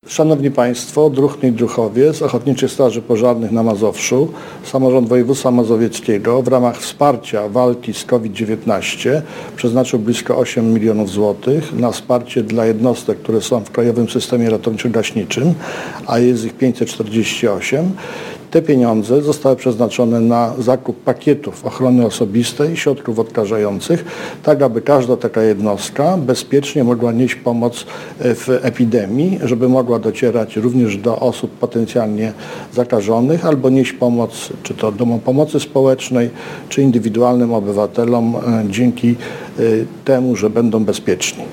Szanowni Państwo, Druhny i Druhowie z Ochotniczych Straży Pożarnych na Mazowszu, Samorząd Województwa Mazowieckiego w ramach wsparcia walki z COVID-19 przeznaczył blisko 8 milionów złotych na wsparcie dla jednostek, które są w Krajowym Systemie Ratowniczo-Gaśniczym, a jest ich 548. Te pieniądze zostały przeznaczone na zakup pakietów ochrony osobistej, środków odkażających, tak aby każda taka jednostka bezpiecznie mogła nieść pomoc w epidemii, żeby mogła docierać również do osób potencjalnie zakażonych albo nieść pomoc czy to domom pomocy społecznej, czy indywidualnym obywatelom dzięki temu, że będą bezpieczni.